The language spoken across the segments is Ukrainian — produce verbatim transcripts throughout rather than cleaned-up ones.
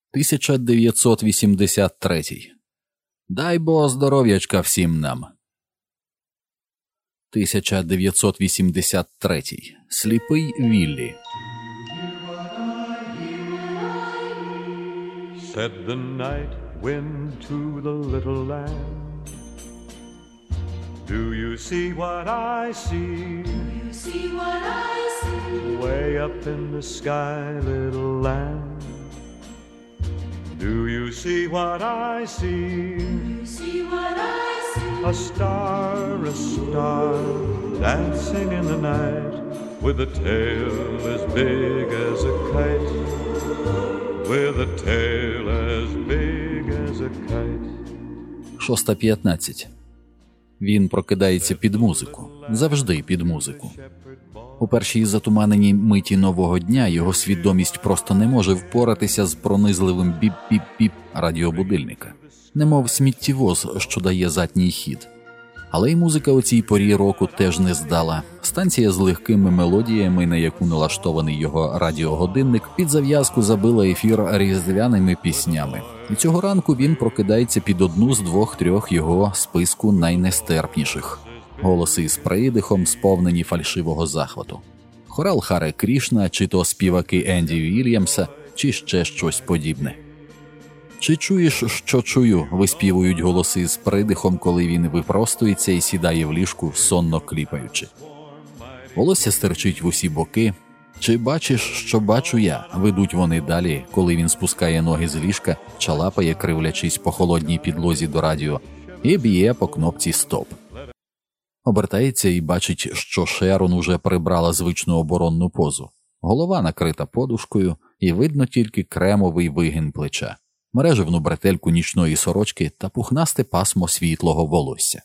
тисяча дев'ятсот вісімдесят третій. Дай Бог здоров'ячка всім нам. тисяча дев'ятсот вісімдесят третій. Сліпий Віллі. Said the night wind to the little lamb, do you see what I see? Do you see what I see? Way up in the sky, little lamb. Do you see what I see? Do you see what I see? A star, a star, dancing in the night, with a tail as big as a kite, with a tail as big as a kite. шоста п'ятнадцять. Він прокидається під музику. Завжди під музику. У першій затуманеній миті нового дня його свідомість просто не може впоратися з пронизливим біп-біп-біп радіобудильника. Немов сміттєвоз, що дає задній хід. Але й музика у цій порі року теж не здала. Станція з легкими мелодіями, на яку налаштований його радіогодинник, під зав'язку забила ефір різдвяними піснями. І цього ранку він прокидається під одну з двох-трьох його списку найнестерпніших. Голоси з придихом, сповнені фальшивого захвату. Хорал Харе Крішна, чи то співаки Енді Вільямса, чи ще щось подібне. «Чи чуєш, що чую?» – виспівують голоси з придихом, коли він випростується і сідає в ліжку, сонно кліпаючи. Волосся стирчить в усі боки. «Чи бачиш, що бачу я?» – ведуть вони далі, коли він спускає ноги з ліжка, чалапає, кривлячись по холодній підлозі до радіо, і б'є по кнопці «Стоп». Обертається і бачить, що Шерон уже прибрала звичну оборонну позу. Голова накрита подушкою, і видно тільки кремовий вигін плеча, мережевну бретельку нічної сорочки та пухнасте пасмо світлого волосся.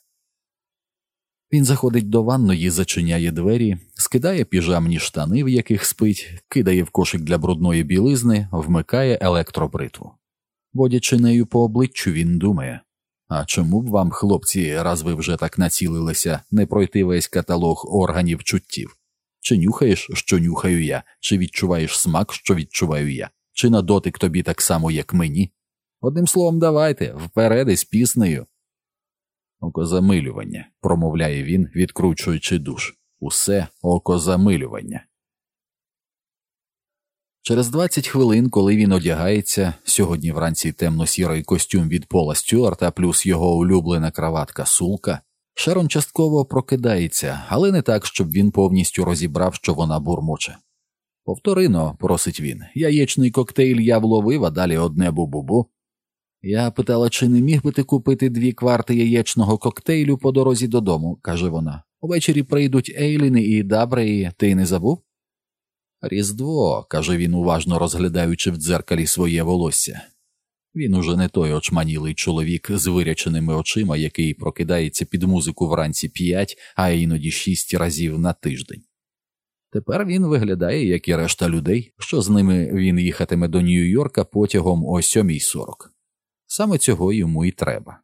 Він заходить до ванної, зачиняє двері, скидає піжамні штани, в яких спить, кидає в кошик для брудної білизни, вмикає електробритву. Водячи нею по обличчю, він думає: а чому б вам, хлопці, раз ви вже так націлилися, не пройти весь каталог органів чуттів? Чи нюхаєш, що нюхаю я? Чи відчуваєш смак, що відчуваю я? Чи на дотик тобі так само, як мені? Одним словом, давайте, вперед із піснею. «Окозамилювання», – промовляє він, відкручуючи душ. Усе окозамилювання. Через двадцять хвилин, коли він одягається, сьогодні вранці темно-сірий костюм від Пола Стюарта плюс його улюблена краватка-сулка, Шерон частково прокидається, але не так, щоб він повністю розібрав, що вона бурмоче. «Повтори-но», – просить він, – «яєчний коктейль я вловив, а далі одне бу-бу-бу». «Я питала, чи не міг би ти купити дві кварти яєчного коктейлю по дорозі додому», – каже вона. «Увечері прийдуть Ейліни і Дабреї, ти не забув?» «Різдво», – каже він, уважно розглядаючи в дзеркалі своє волосся. Він уже не той очманілий чоловік з виряченими очима, який прокидається під музику вранці п'ять, а іноді шість разів на тиждень. Тепер він виглядає, як і решта людей, що з ними він їхатиме до Нью-Йорка потягом о сьомій сорок. Саме цього йому і треба.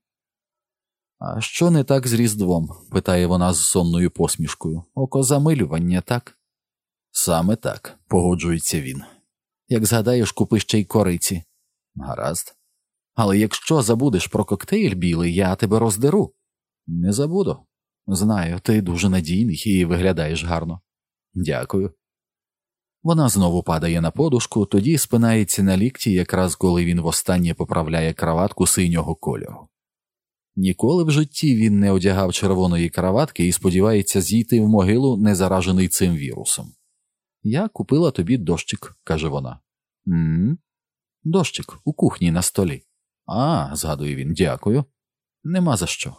«А що не так з Різдвом?» – питає вона з сонною посмішкою. «Окозамилювання, так?» «Саме так», – погоджується він. «Як згадаєш, купи ще й кориці». «Гаразд. Але якщо забудеш про коктейль білий, я тебе роздеру». «Не забуду. Знаю, ти дуже надійний і виглядаєш гарно». «Дякую». Вона знову падає на подушку, тоді спинається на лікті, якраз коли він востаннє поправляє краватку синього кольору. Ніколи в житті він не одягав червоної краватки і сподівається зійти в могилу, не заражений цим вірусом. «Я купила тобі дощик», – каже вона. «М-м? Дощик у кухні на столі». «А», – згадує він, – «дякую». «Нема за що».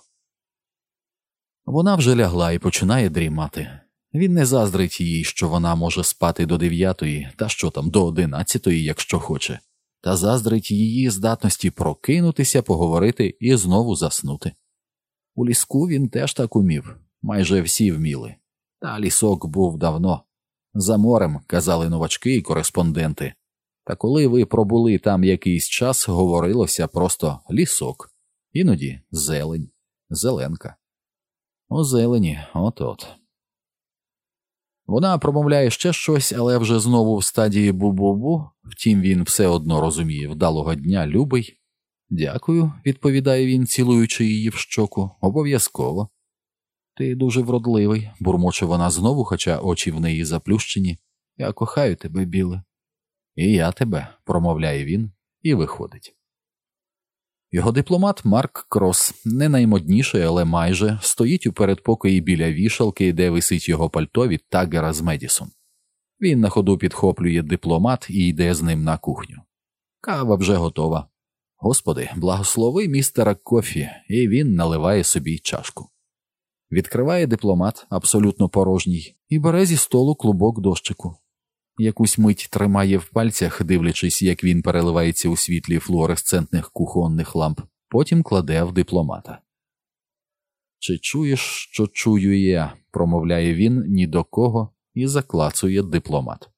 Вона вже лягла і починає дрімати. Він не заздрить їй, що вона може спати до дев'ятої, та що там, до одинадцятої, якщо хоче. Та заздрить її здатності прокинутися, поговорити і знову заснути. У ліску він теж так умів. Майже всі вміли. Та лісок був давно. За морем, казали новачки і кореспонденти. Та коли ви пробули там якийсь час, говорилося просто лісок. Іноді зелень, зеленка. О зелені, от-от. Вона промовляє ще щось, але вже знову в стадії бу-бу-бу, втім він все одно розуміє: вдалого дня, любий. Дякую, відповідає він, цілуючи її в щоку, обов'язково. Ти дуже вродливий, бурмоче вона знову, хоча очі в неї заплющені. Я кохаю тебе, Біле. І я тебе, промовляє він і виходить. Його дипломат Марк Крос, не наймодніший, але майже, стоїть у передпокої біля вішалки, де висить його пальто від Таггера з Медісон. Він на ходу підхоплює дипломат і йде з ним на кухню. Кава вже готова. Господи, благослови містера Кофі, і він наливає собі чашку. Відкриває дипломат, абсолютно порожній, і бере зі столу клубок дощику. Якусь мить тримає в пальцях, дивлячись, як він переливається у світлі флуоресцентних кухонних ламп, потім кладе в дипломата. «Чи чуєш, що чую я?» – промовляє він ні до кого і заклацує дипломат.